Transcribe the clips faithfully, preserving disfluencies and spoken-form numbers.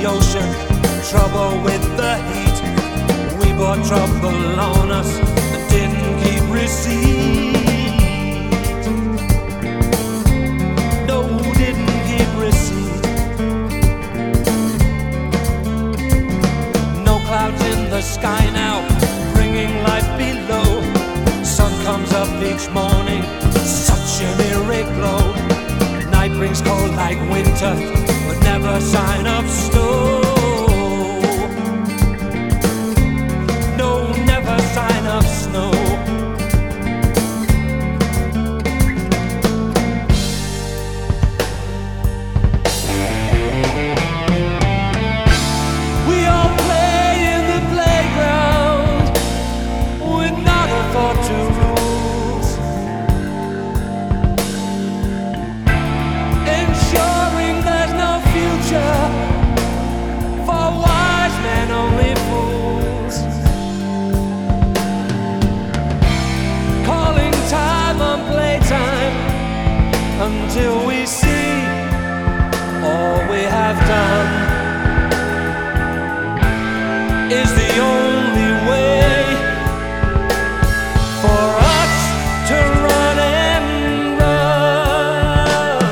ocean, trouble with the heat. We brought trouble on us and didn't keep receipt. No, didn't keep receipt. No clouds in the sky now, bringing light below. Sun comes up each morning, such an eerie glow. Night brings cold like winter, but never a sign of snow. No, never sign of snow. We all play in the playground with not a thought to rules, ensuring there's no future for wise men, only fools. Calling time on playtime until we see all we have done is the only way for us to run and run.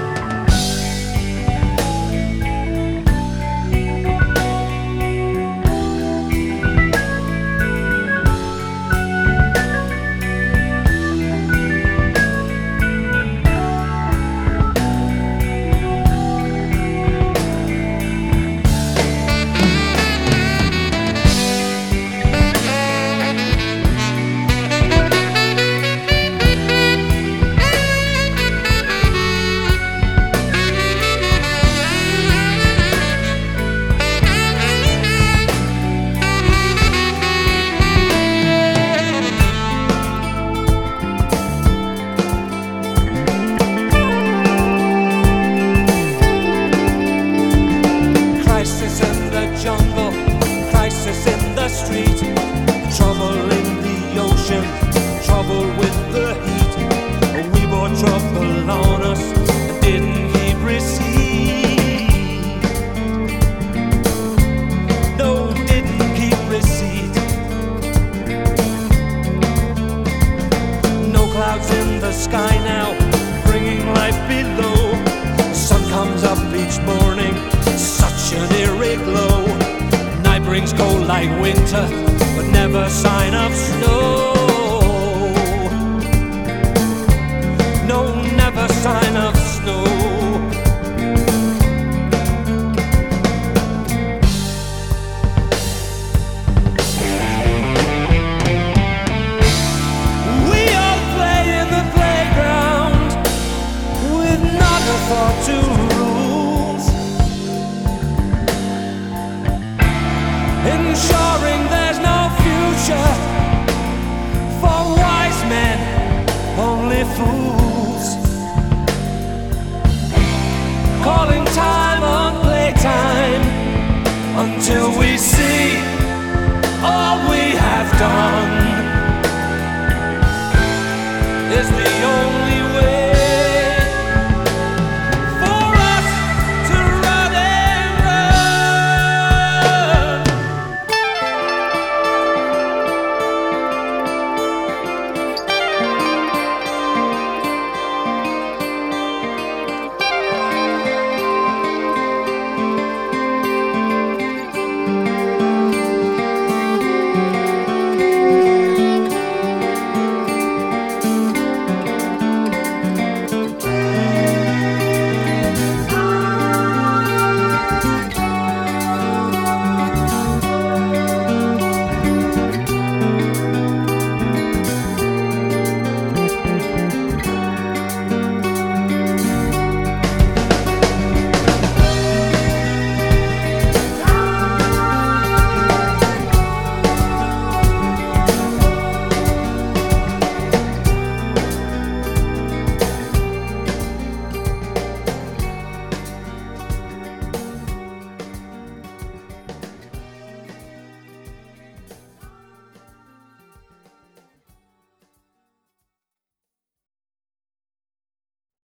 Crisis in the jungle, crisis in the street, trouble in the ocean, trouble with the heat. We brought trouble on us and didn't keep receipt. No, didn't keep receipt. No clouds in the sky now, bringing light below. Sun comes up each morning, such an eerie glow. Night brings cold like winter, but never sign of snow. No, never sign of snow. We all play in the playground with not a thought to rules, ensuring there's no future for wise men, only fools.